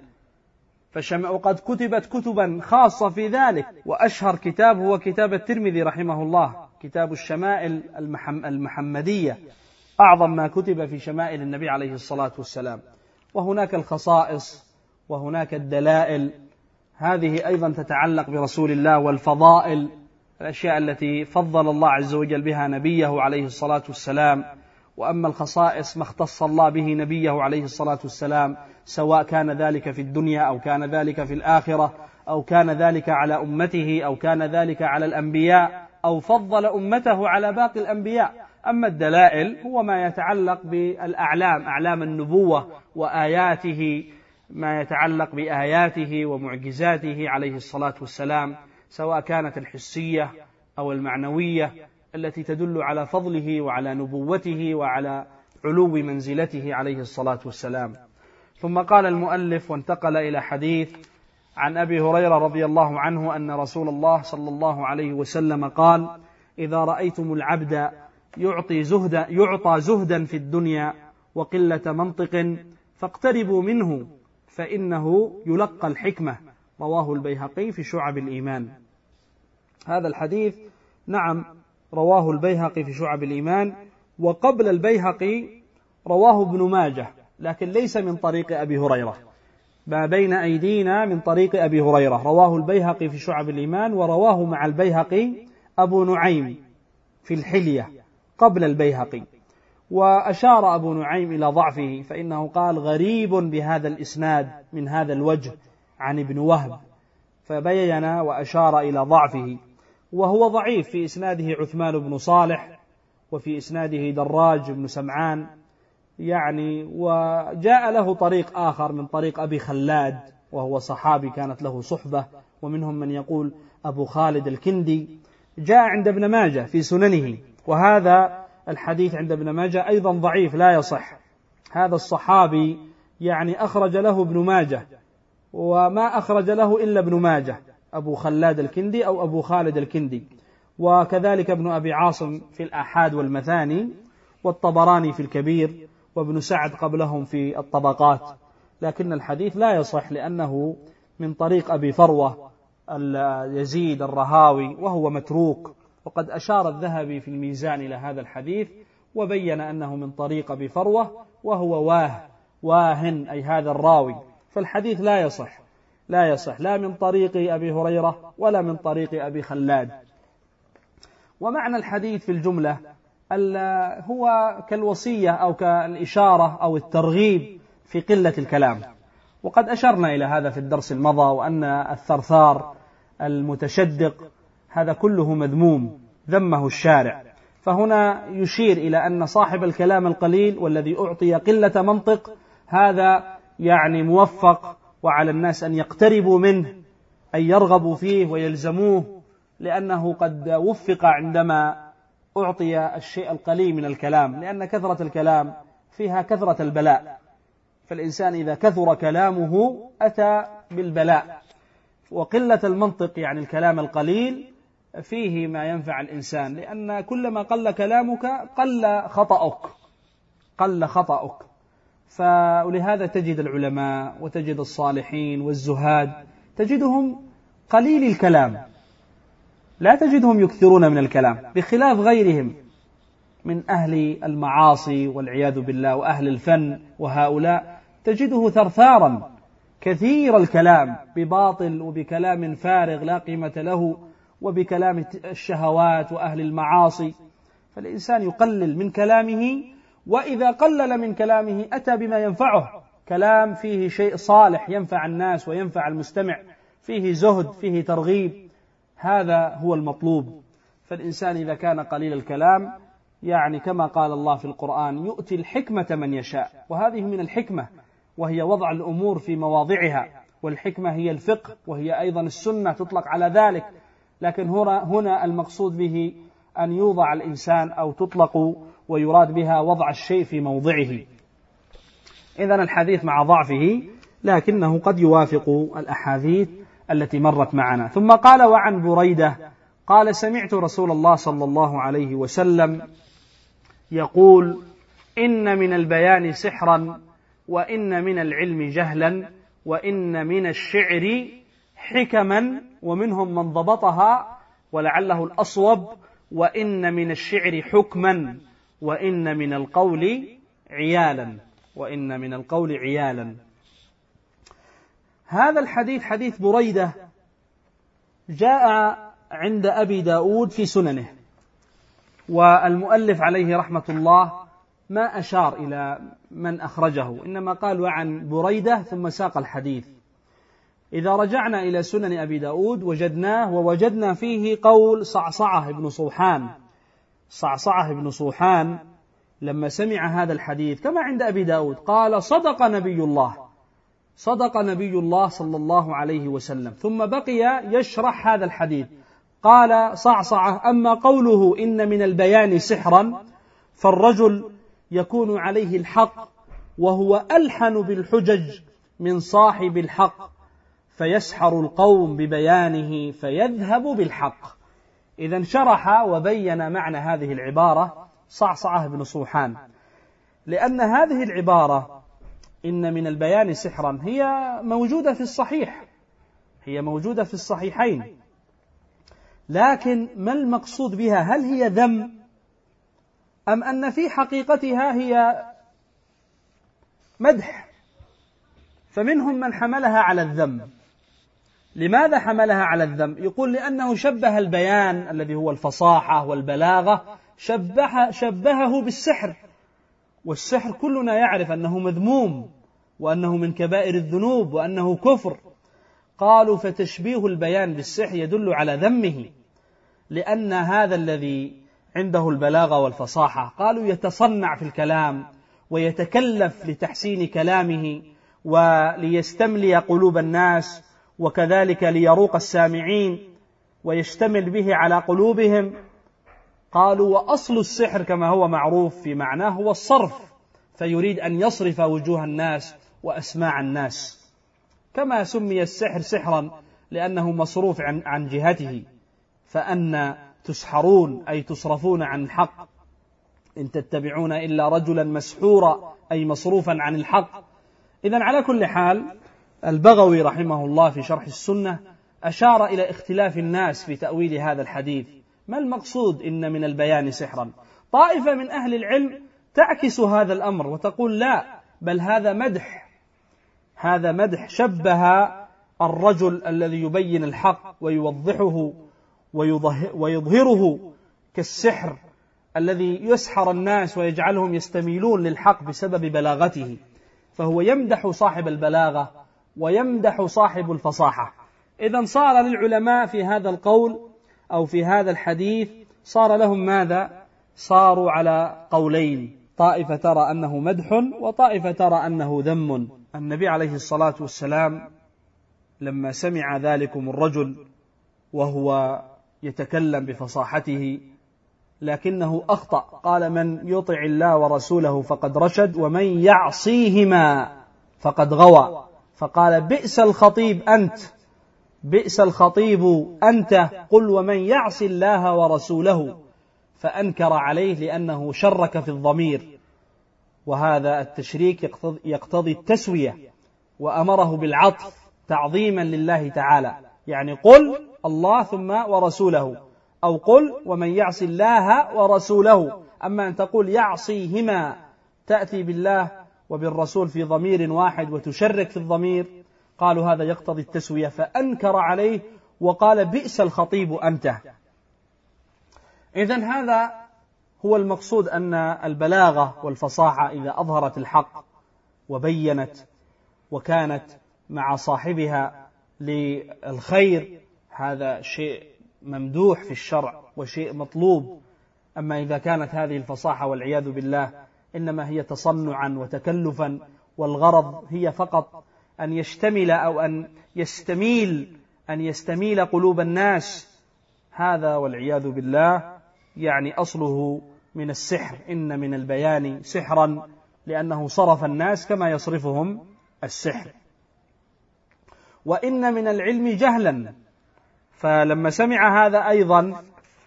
وقد كتبت كتبا خاصة في ذلك، وأشهر كتاب هو كتاب الترمذي رحمه الله، كتاب الشمائل المحمدية، أعظم ما كتب في شمائل النبي عليه الصلاة والسلام. وهناك الخصائص وهناك الدلائل، هذه أيضا تتعلق برسول الله، والفضائل، الأشياء التي فضل الله عز وجل بها نبيه عليه الصلاة والسلام. وأما الخصائص ما اختص الله به نبيه عليه الصلاة والسلام، سواء كان ذلك في الدنيا أو كان ذلك في الآخرة، أو كان ذلك على أمته أو كان ذلك على الأنبياء، أو فضل أمته على باقي الأنبياء. أما الدلائل هو ما يتعلق بالأعلام، أعلام النبوة وآياته، ما يتعلق بآياته ومعجزاته عليه الصلاة والسلام، سواء كانت الحسية أو المعنوية التي تدل على فضله وعلى نبوته وعلى علو منزلته عليه الصلاة والسلام. ثم قال المؤلف وانتقل إلى حديث عن أبي هريرة رضي الله عنه أن رسول الله صلى الله عليه وسلم قال: إذا رأيتم العبد يعطى زهدا في الدنيا وقلة منطق فاقتربوا منه فإنه يلقى الحكمة. رواه البيهقي في شعب الإيمان. هذا الحديث نعم رواه البيهقي في شعب الإيمان، وقبل البيهقي رواه ابن ماجه، لكن ليس من طريق أبي هريرة. ما بين أيدينا من طريق أبي هريرة، رواه البيهقي في شعب الإيمان، ورواه مع البيهقي أبو نعيم في الحلية قبل البيهقي. وأشار أبو نعيم إلى ضعفه، فإنه قال: غريب بهذا الإسناد من هذا الوجه عن ابن وهب، فبين وأشار إلى ضعفه، وهو ضعيف. في إسناده عثمان بن صالح، وفي إسناده دراج بن سمعان وجاء له طريق آخر من طريق أبي خلاد، وهو صحابي كانت له صحبة، ومنهم من يقول أبو خالد الكندي، جاء عند ابن ماجه في سننه. وهذا الحديث عند ابن ماجه أيضا ضعيف لا يصح. هذا الصحابي أخرج له ابن ماجه، وما أخرج له إلا ابن ماجه، أبو خلاد الكندي أو أبو خالد الكندي، وكذلك ابن أبي عاصم في الآحاد والمثاني، والطبراني في الكبير، وابن سعد قبلهم في الطبقات. لكن الحديث لا يصح لأنه من طريق أبي فروة يزيد الرهاوي، وهو متروك. وقد أشار الذهبي في الميزان إلى هذا الحديث وبين أنه من طريق أبي فروة، وهو واهن أي هذا الراوي. فالحديث لا يصح لا من طريق أبي هريرة ولا من طريق أبي خلاد. ومعنى الحديث في الجملة هو كالوصية أو كالإشارة أو الترغيب في قلة الكلام. وقد أشرنا إلى هذا في الدرس المضى، وأن الثرثار المتشدق هذا كله مذموم، ذمه الشارع. فهنا يشير إلى أن صاحب الكلام القليل والذي أعطي قلة منطق هذا موفق، وعلى الناس أن يقتربوا منه، أن يرغبوا فيه ويلزموه، لأنه قد وفق عندما أعطي الشيء القليل من الكلام، لأن كثرة الكلام فيها كثرة البلاء. فالإنسان إذا كثر كلامه أتى بالبلاء. وقلة المنطق يعني الكلام القليل فيه ما ينفع الإنسان، لأن كلما قل كلامك قل خطأك. فلهذا تجد العلماء وتجد الصالحين والزهاد تجدهم قليل الكلام، لا تجدهم يكثرون من الكلام، بخلاف غيرهم من أهل المعاصي والعياذ بالله وأهل الفن، وهؤلاء تجده ثرثارا كثير الكلام بباطل وبكلام فارغ لا قيمة له، وبكلام الشهوات وأهل المعاصي. فالإنسان يقلل من كلامه، وإذا قلل من كلامه أتى بما ينفعه، كلام فيه شيء صالح ينفع الناس وينفع المستمع، فيه زهد، فيه ترغيب، هذا هو المطلوب. فالإنسان إذا كان قليل الكلام يعني كما قال الله في القرآن يؤتي الحكمة من يشاء، وهذه من الحكمة، وهي وضع الأمور في مواضعها، والحكمة هي الفقه، وهي أيضا السنة تطلق على ذلك، لكن هنا المقصود به أن يوضع الإنسان أو تطلق ويراد بها وضع الشيء في موضعه. إذن الحديث مع ضعفه لكنه قد يوافق الأحاديث التي مرت معنا. ثم قال: وعن بريدة قال: سمعت رسول الله صلى الله عليه وسلم يقول: إن من البيان سحرا، وإن من العلم جهلا، وإن من الشعر حكما، ومنهم من ضبطها ولعله الأصوب: وإن من الشعر حكما، وإن من القول عيالا. هذا الحديث حديث بريدة جاء عند أبي داود في سننه، والمؤلف عليه رحمة الله ما أشار إلى من أخرجه، إنما قال: وعن بريدة ثم ساق الحديث. إذا رجعنا إلى سنن أبي داود ووجدنا فيه قول صعصعة بن صوحان لما سمع هذا الحديث كما عند أبي داود قال: صدق نبي الله صلى الله عليه وسلم. ثم بقي يشرح هذا الحديث، قال صعصعة: أما قوله إن من البيان سحرا، فالرجل يكون عليه الحق وهو ألحن بالحجج من صاحب الحق، فيسحر القوم ببيانه فيذهب بالحق. إذن شرح وبين معنى هذه العبارة صعصعة بن صوحان، لأن هذه العبارة إن من البيان سحرا هي موجودة في الصحيحين، لكن ما المقصود بها؟ هل هي ذم أم أن في حقيقتها هي مدح؟ فمنهم من حملها على الذم. لماذا حملها على الذم؟ يقول: لأنه شبه البيان الذي هو الفصاحة والبلاغة، شبهه بالسحر، والسحر كلنا يعرف أنه مذموم، وأنه من كبائر الذنوب، وأنه كفر. قالوا: فتشبيه البيان بالسحر يدل على ذمه، لأن هذا الذي عنده البلاغة والفصاحة قالوا يتصنع في الكلام ويتكلف لتحسين كلامه وليستملي قلوب الناس، وكذلك ليروق السامعين ويشتمل به على قلوبهم. قالوا: وأصل السحر كما هو معروف في معناه هو الصرف، فيريد أن يصرف وجوه الناس وأسماع الناس، كما سمي السحر سحرا لأنه مصروف عن جهته، فأن تسحرون أي تصرفون عن الحق، إن تتبعون إلا رجلا مسحورا أي مصروفا عن الحق. إذن على كل حال البغوي رحمه الله في شرح السنة أشار إلى اختلاف الناس في تأويل هذا الحديث. ما المقصود إن من البيان سحرا؟ طائفة من أهل العلم تعكس هذا الأمر وتقول: لا، بل هذا مدح، شبه الرجل الذي يبين الحق ويوضحه ويظهره كالسحر الذي يسحر الناس ويجعلهم يستميلون للحق بسبب بلاغته، فهو يمدح صاحب البلاغة ويمدح صاحب الفصاحة. إذن صار للعلماء في هذا القول أو في هذا الحديث صار لهم ماذا؟ صاروا على قولين، طائفة ترى أنه مدح وطائفة ترى أنه ذم. النبي عليه الصلاة والسلام لما سمع ذلكم الرجل وهو يتكلم بفصاحته لكنه أخطأ، قال: من يطع الله ورسوله فقد رشد، ومن يعصيهما فقد غوى. فقال بئس الخطيب أنت، بئس الخطيب أنت، قل ومن يعص الله ورسوله، فأنكر عليه لأنه شرك في الضمير، وهذا التشريك يقتضي التسوية، وأمره بالعطف تعظيما لله تعالى، يعني قل الله ثم ورسوله، أو قل ومن يعص الله ورسوله. أما أن تقول يعصيهما تأتي بالله وبالرسول في ضمير واحد وتشرك في الضمير، قالوا هذا يقتضي التسوية، فأنكر عليه وقال بئس الخطيب أنت. إذن هذا هو المقصود، أن البلاغة والفصاحة إذا أظهرت الحق وبينت وكانت مع صاحبها للخير، هذا شيء ممدوح في الشرع وشيء مطلوب. أما إذا كانت هذه الفصاحة والعياذ بالله إنما هي تصنعا وتكلفا، والغرض هي فقط أن يشتمل أو أن يستميل قلوب الناس، هذا والعياذ بالله يعني أصله من السحر. إن من البيان سحرا، لأنه صرف الناس كما يصرفهم السحر. وإن من العلم جهلا، فلما سمع هذا أيضا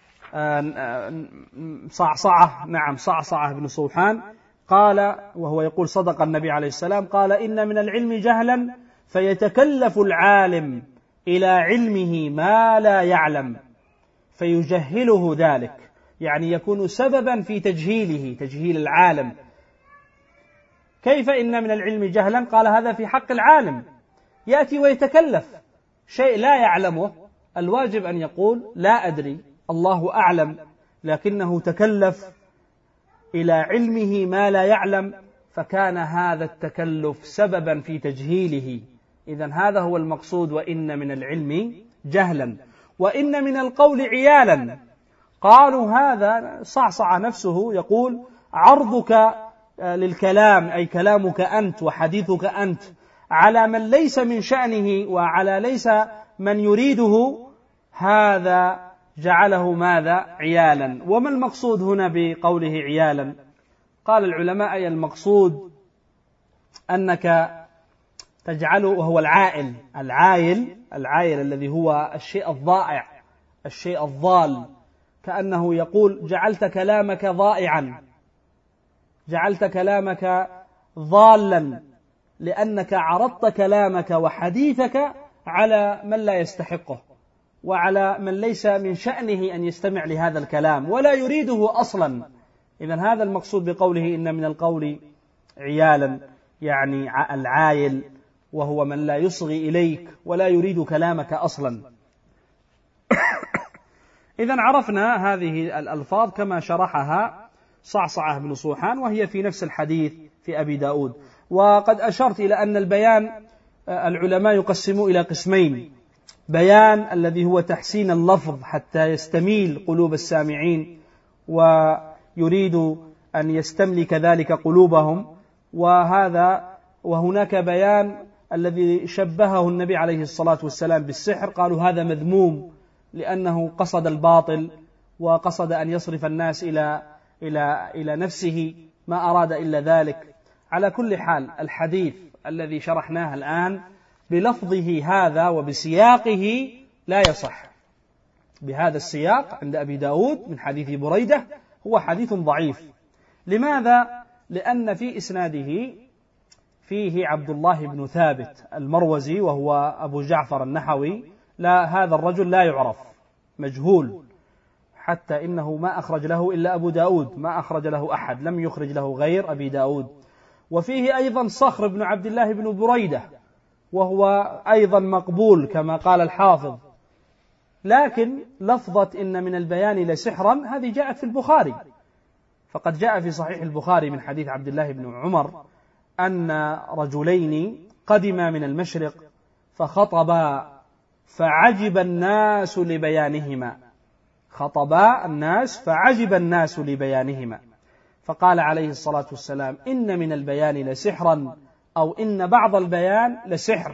صعصعة بن صوحان قال، وهو يقول صدق النبي عليه السلام، قال إن من العلم جهلا فيتكلف العالم إلى علمه ما لا يعلم فيجهله ذلك، يعني يكون سببا في تجهيل العالم. كيف إن من العلم جهلا؟ قال هذا في حق العالم، يأتي ويتكلف شيء لا يعلمه، الواجب أن يقول لا أدري الله أعلم، لكنه تكلف إلى علمه ما لا يعلم، فكان هذا التكلف سببا في تجهيله. إذن هذا هو المقصود، وإن من العلم جهلا. وإن من القول عيالا، قالوا هذا صعصع نفسه يقول عرضك للكلام، أي كلامك أنت وحديثك أنت، على من ليس من شأنه وعلى ليس من يريده، هذا جعله ماذا؟ عيالا. وما المقصود هنا بقوله عيالا؟ قال العلماء أي المقصود أنك تجعله، وهو العايل الذي هو الشيء الضائع، الشيء الضال، كأنه يقول جعلت كلامك ضائعا، جعلت كلامك ضالا، لأنك عرضت كلامك وحديثك على من لا يستحقه، وعلى من ليس من شأنه أن يستمع لهذا الكلام ولا يريده أصلا. إذن هذا المقصود بقوله إن من القول عيالا، يعني العايل، وهو من لا يصغي إليك ولا يريد كلامك أصلا. إذن عرفنا هذه الألفاظ كما شرحها صعصعة بن صوحان، وهي في نفس الحديث في أبي داود. وقد أشرت إلى أن البيان العلماء يقسموا إلى قسمين: بيان الذي هو تحسين اللفظ حتى يستميل قلوب السامعين ويريد أن يستملك ذلك قلوبهم، وهناك بيان الذي شبهه النبي عليه الصلاة والسلام بالسحر، قالوا هذا مذموم لأنه قصد الباطل وقصد أن يصرف الناس إلى نفسه، ما أراد إلا ذلك. على كل حال الحديث الذي شرحناه الآن بلفظه هذا وبسياقه لا يصح، بهذا السياق عند أبي داود من حديث بريدة هو حديث ضعيف. لماذا؟ لأن في إسناده فيه عبد الله بن ثابت المروزي، وهو أبو جعفر النحوي، هذا الرجل لا يعرف، مجهول، حتى إنه ما أخرج له إلا أبو داود، ما أخرج له أحد، لم يخرج له غير أبي داود. وفيه أيضا صخر بن عبد الله بن بريدة، وهو أيضا مقبول كما قال الحافظ. لكن لفظة إن من البيان لسحرا هذه جاءت في البخاري، فقد جاء في صحيح البخاري من حديث عبد الله بن عمر أن رجلين قدما من المشرق فخطبا فعجب الناس لبيانهما، خطبا الناس فعجب الناس لبيانهما، فقال عليه الصلاة والسلام إن من البيان لسحرا، أو إن بعض البيان لسحر.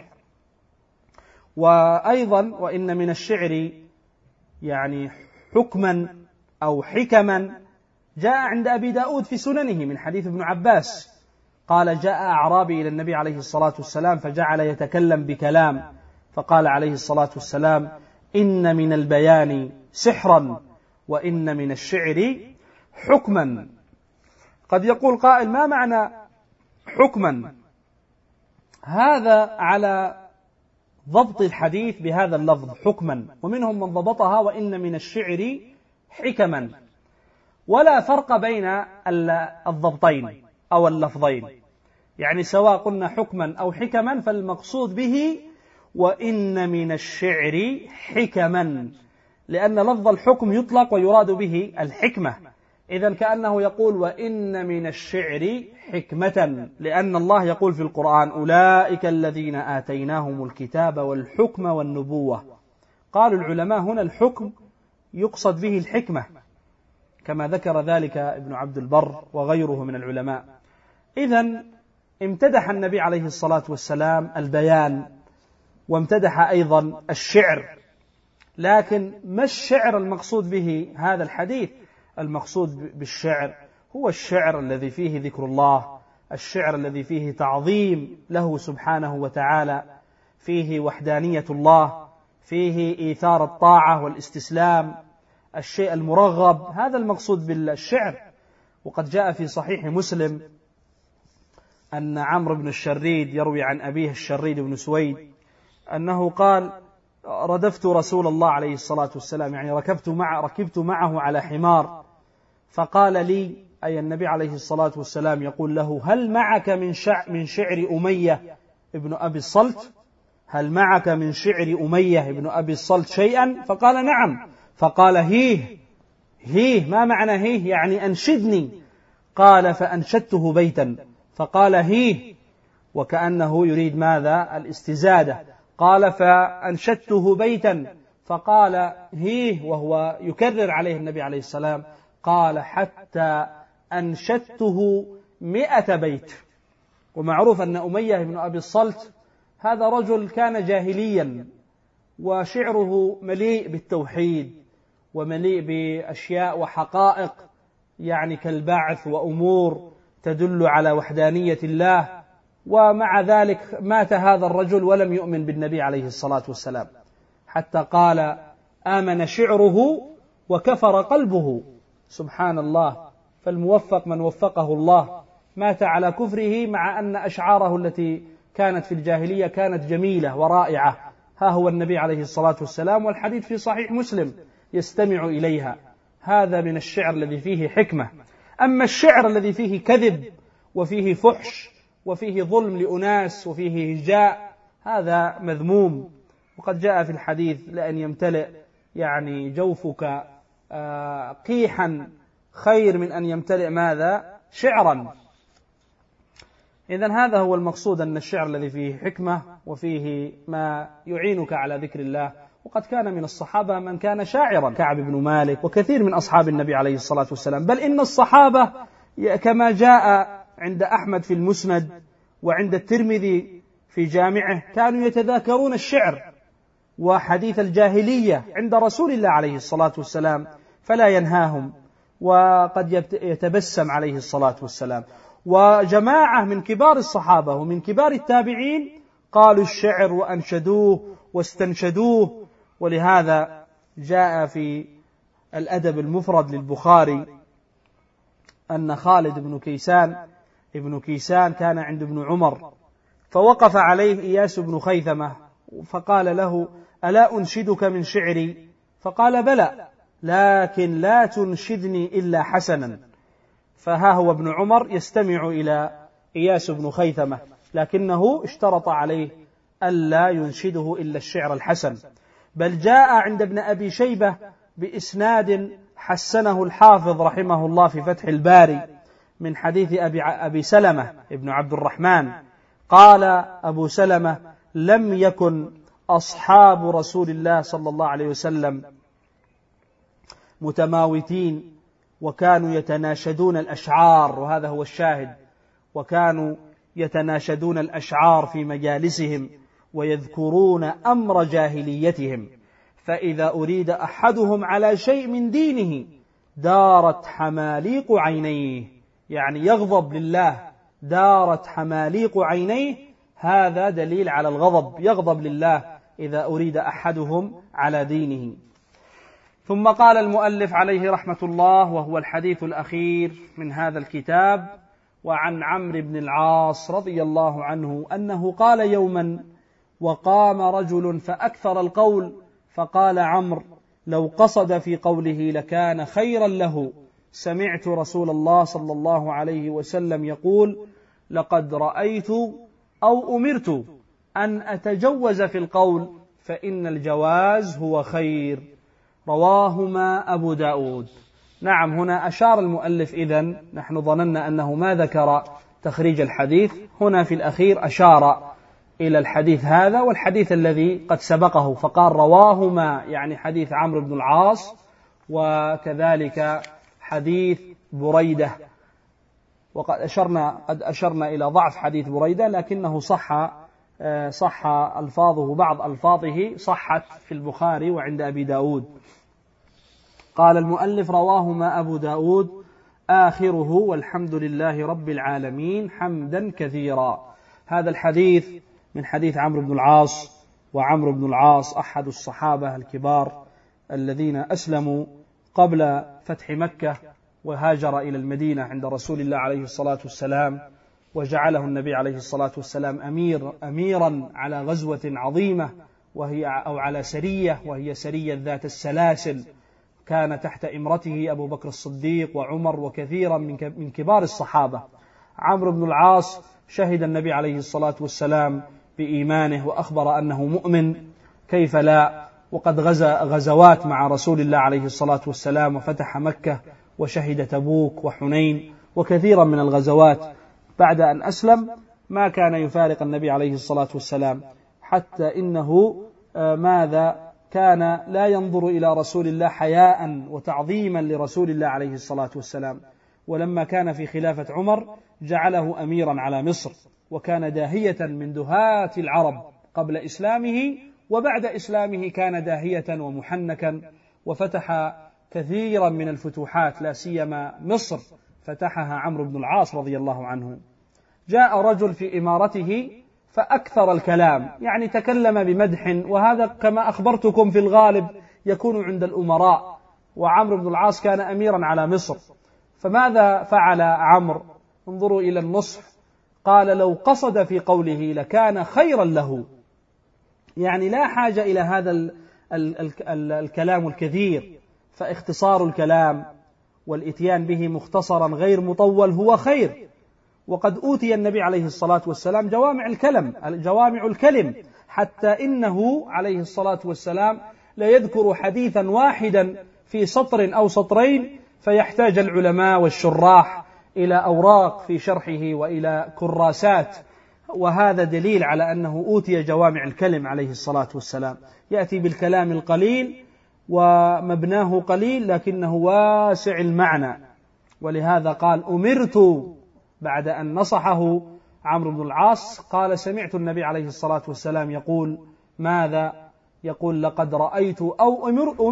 وأيضا وإن من الشعر يعني حكما أو حكما، جاء عند أبي داود في سننه من حديث ابن عباس، قال: جاء أعرابي إلى النبي عليه الصلاة والسلام فجعل يتكلم بكلام، فقال عليه الصلاة والسلام: إن من البيان سحرا وإن من الشعر حكما. قد يقول قائل: ما معنى حكما؟ هذا على ضبط الحديث بهذا اللفظ حكما، ومنهم من ضبطها وإن من الشعر حكما، ولا فرق بين الضبطين أو اللفظين، يعني سواء قلنا حكما أو حكما فالمقصود به وإن من الشعر حكما، لأن لفظ الحكم يطلق ويراد به الحكمة. إذن كأنه يقول وإن من الشعر حكمة، لأن الله يقول في القرآن: أولئك الذين آتيناهم الكتاب والحكم والنبوة. قالوا العلماء هنا الحكم يقصد به الحكمة، كما ذكر ذلك ابن عبد البر وغيره من العلماء. إذن امتدح النبي عليه الصلاة والسلام البيان، وامتدح أيضا الشعر، لكن ما الشعر المقصود به هذا الحديث؟ المقصود بالشعر هو الشعر الذي فيه ذكر الله، الشعر الذي فيه تعظيم له سبحانه وتعالى، فيه وحدانية الله، فيه إيثار الطاعة والاستسلام، الشيء المرغب، هذا المقصود بالشعر. وقد جاء في صحيح مسلم أن عمرو بن الشريد يروي عن أبيه الشريد بن سويد أنه قال: ردفت رسول الله عليه الصلاة والسلام، يعني ركبت معه على حمار، فقال لي، أي النبي عليه الصلاة والسلام يقول له: هل معك من شعر أمية ابن أبي الصلت؟ هل معك من شعر أمية ابن أبي الصلت شيئا؟ فقال: نعم. فقال: هيه، ما معنى هيه؟ يعني أنشدني. قال: فأنشدته بيتا. فقال: هيه، وكأنه يريد ماذا؟ الاستزادة. قال: فأنشدته بيتا. فقال: هيه، وهو يكرر عليه النبي عليه السلام. قال: حتى أنشدته 100 بيت. ومعروف أن أمية بن أبي الصلت هذا رجل كان جاهليا، وشعره مليء بالتوحيد ومليء بأشياء وحقائق يعني كالبعث وأمور تدل على وحدانية الله، ومع ذلك مات هذا الرجل ولم يؤمن بالنبي عليه الصلاة والسلام، حتى قال: آمن شعره وكفر قلبه. سبحان الله، فالموفق من وفقه الله، مات على كفره مع أن أشعاره التي كانت في الجاهلية كانت جميلة ورائعة. ها هو النبي عليه الصلاة والسلام والحديث في صحيح مسلم يستمع إليها. هذا من الشعر الذي فيه حكمة. أما الشعر الذي فيه كذب وفيه فحش وفيه ظلم لأناس وفيه هجاء، هذا مذموم. وقد جاء في الحديث: لأن يمتلئ يعني جوفك قيحا خير من أن يمتلئ ماذا؟ شعرا. إذن هذا هو المقصود، أن الشعر الذي فيه حكمة وفيه ما يعينك على ذكر الله. وقد كان من الصحابة من كان شاعرا، كعب بن مالك وكثير من أصحاب النبي عليه الصلاة والسلام، بل إن الصحابة كما جاء عند أحمد في المسند وعند الترمذي في جامعه كانوا يتذاكرون الشعر وحديث الجاهلية عند رسول الله عليه الصلاة والسلام فلا ينهاهم، وقد يتبسم عليه الصلاة والسلام. وجماعة من كبار الصحابة ومن كبار التابعين قالوا الشعر وأنشدوه واستنشدوه. ولهذا جاء في الأدب المفرد للبخاري أن خالد ابن كيسان كان عند ابن عمر، فوقف عليه إياس بن خيثمة فقال له: ألا أنشدك من شعري؟ فقال: بلى، لكن لا تنشدني إلا حسنا. فها هو ابن عمر يستمع إلى إياس بن خيثمة، لكنه اشترط عليه ألا ينشده إلا الشعر الحسن. بل جاء عند ابن أبي شيبة بإسناد حسنه الحافظ رحمه الله في فتح الباري من حديث أبي سلمة ابن عبد الرحمن قال أبو سلمة: لم يكن أصحاب رسول الله صلى الله عليه وسلم متماوتين، وكانوا يتناشدون الأشعار، وهذا هو الشاهد، وكانوا يتناشدون الأشعار في مجالسهم ويذكرون أمر جاهليتهم، فإذا أريد أحدهم على شيء من دينه دارت حماليق عينيه، يعني يغضب لله دارت حماليق عينيه، هذا دليل على الغضب، يغضب لله إذا أريد أحدهم على دينه. ثم قال المؤلف عليه رحمة الله، وهو الحديث الأخير من هذا الكتاب: وعن عمرو بن العاص رضي الله عنه أنه قال يوما: وقام رجل فأكثر القول، فقال عمرو: لو قصد في قوله لكان خيرا له، سمعت رسول الله صلى الله عليه وسلم يقول: لقد رأيت أو أمرت أن أتجوز في القول، فإن الجواز هو خير. رواهما أبو داود. نعم، هنا أشار المؤلف، إذن نحن ظننا أنه ما ذكر تخريج الحديث، هنا في الأخير أشار إلى الحديث هذا والحديث الذي قد سبقه، فقال رواهما، يعني حديث عمرو بن العاص وكذلك حديث بريدة. وقد أشرنا إلى ضعف حديث بريدة، لكنه صح ألفاظه، بعض ألفاظه صحت في البخاري وعند أبي داود. قال المؤلف: رواهما أبو داود آخره: والحمد لله رب العالمين حمدا كثيرا. هذا الحديث من حديث عمرو بن العاص، وعمرو بن العاص أحد الصحابة الكبار الذين أسلموا قبل فتح مكة، وهاجر إلى المدينة عند رسول الله عليه الصلاة والسلام، وجعله النبي عليه الصلاة والسلام أميرا على غزوة عظيمة، أو على سرية، وهي سرية ذات السلاسل، كان تحت إمرته أبو بكر الصديق وعمر وكثيرا من كبار الصحابة. عمرو بن العاص شهد النبي عليه الصلاة والسلام بإيمانه وأخبر أنه مؤمن، كيف لا، وقد غزوات مع رسول الله عليه الصلاة والسلام، وفتح مكة وشهد تبوك وحنين وكثيرا من الغزوات. بعد أن أسلم ما كان يفارق النبي عليه الصلاة والسلام، حتى إنه كان لا ينظر إلى رسول الله حياء وتعظيما لرسول الله عليه الصلاة والسلام. ولما كان في خلافة عمر جعله أميرا على مصر، وكان داهية من دهاة العرب قبل إسلامه، وبعد إسلامه كان داهية ومحنكا، وفتح كثيرا من الفتوحات، لا سيما مصر فتحها عمرو بن العاص رضي الله عنه. جاء رجل في إمارته فأكثر الكلام، يعني تكلم بمدح، وهذا كما أخبرتكم في الغالب يكون عند الأمراء، وعمرو بن العاص كان أميرا على مصر. فماذا فعل عمرو؟ انظروا إلى النصح، قال: لو قصد في قوله لكان خيرا له، يعني لا حاجة إلى هذا الكلام الكثير، فاختصار الكلام والإتيان به مختصرا غير مطول هو خير. وقد أوتي النبي عليه الصلاة والسلام جوامع الكلم، حتى إنه عليه الصلاة والسلام لا يذكر حديثا واحدا في سطر أو سطرين، فيحتاج العلماء والشراح إلى أوراق في شرحه وإلى كراسات، وهذا دليل على أنه أوتي جوامع الكلم عليه الصلاة والسلام. يأتي بالكلام القليل ومبناه قليل لكنه واسع المعنى، ولهذا قال: أمرت، بعد أن نصحه عمرو بن العاص قال: سمعت النبي عليه الصلاة والسلام يقول ماذا؟ يقول: لقد رأيت أو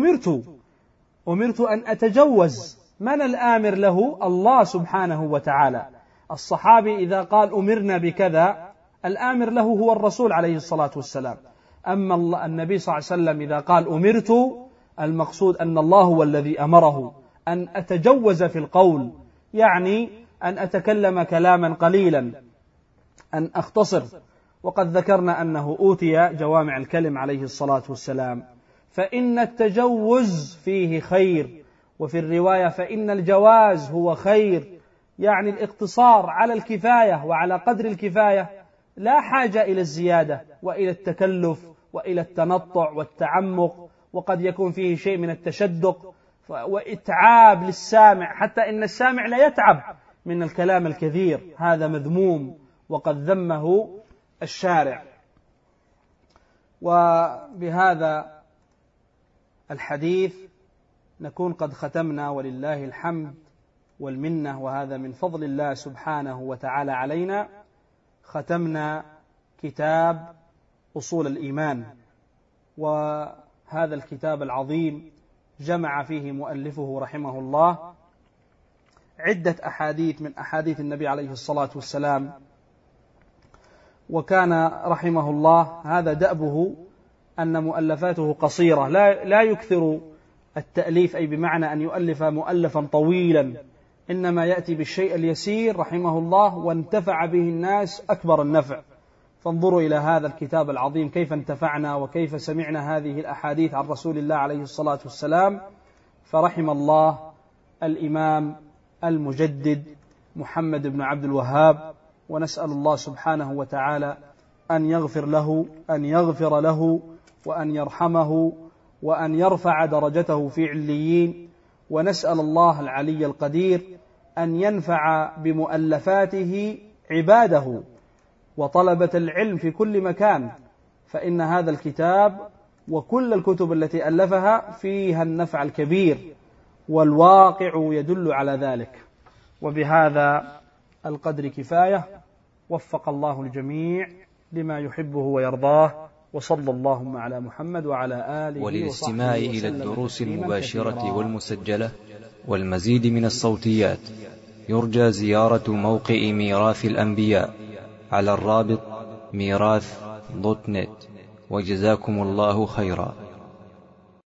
أمرت أن أتجوز. من الآمر له؟ الله سبحانه وتعالى. الصحابي إذا قال أمرنا بكذا الآمر له هو الرسول عليه الصلاة والسلام، أما النبي صلى الله عليه وسلم إذا قال أمرت، المقصود أن الله هو الذي أمره أن أتجوز في القول، يعني أن أتكلم كلاما قليلا، أن أختصر. وقد ذكرنا أنه أوتي جوامع الكلم عليه الصلاة والسلام. فإن التجوز فيه خير، وفي الرواية فإن الجواز هو خير، يعني الاقتصار على الكفاية وعلى قدر الكفاية، لا حاجة إلى الزيادة وإلى التكلف وإلى التنطع والتعمق، وقد يكون فيه شيء من التشدق وإتعاب للسامع، حتى إن السامع لا يتعب من الكلام الكثير، هذا مذموم وقد ذمه الشارع. وبهذا الحديث نكون قد ختمنا، ولله الحمد والمنة، وهذا من فضل الله سبحانه وتعالى علينا. ختمنا كتاب أصول الإيمان، وهذا الكتاب العظيم جمع فيه مؤلفه رحمه الله عدة أحاديث من أحاديث النبي عليه الصلاة والسلام. وكان رحمه الله هذا دأبه أن مؤلفاته قصيرة، لا يكثر التأليف، أي بمعنى أن يؤلف مؤلفا طويلا، إنما يأتي بالشيء اليسير رحمه الله، وانتفع به الناس أكبر النفع. فانظروا إلى هذا الكتاب العظيم كيف انتفعنا وكيف سمعنا هذه الأحاديث عن رسول الله عليه الصلاة والسلام. فرحم الله الإمام المجدد محمد بن عبد الوهاب، ونسأل الله سبحانه وتعالى أن يغفر له وأن يرحمه وأن يرفع درجته في عليين. ونسأل الله العلي القدير أن ينفع بمؤلفاته عباده وطلبة العلم في كل مكان، فإن هذا الكتاب وكل الكتب التي ألفها فيها النفع الكبير، والواقع يدل على ذلك. وبهذا القدر كفاية، وفق الله الجميع لما يحبه ويرضاه، وصلى اللهم على محمد وعلى آله وصحبه. وللاستماع إلى الدروس المباشرة والمسجلة والمزيد من الصوتيات يرجى زيارة موقع ميراث الأنبياء على الرابط ميراث.net. وجزاكم الله خيرا.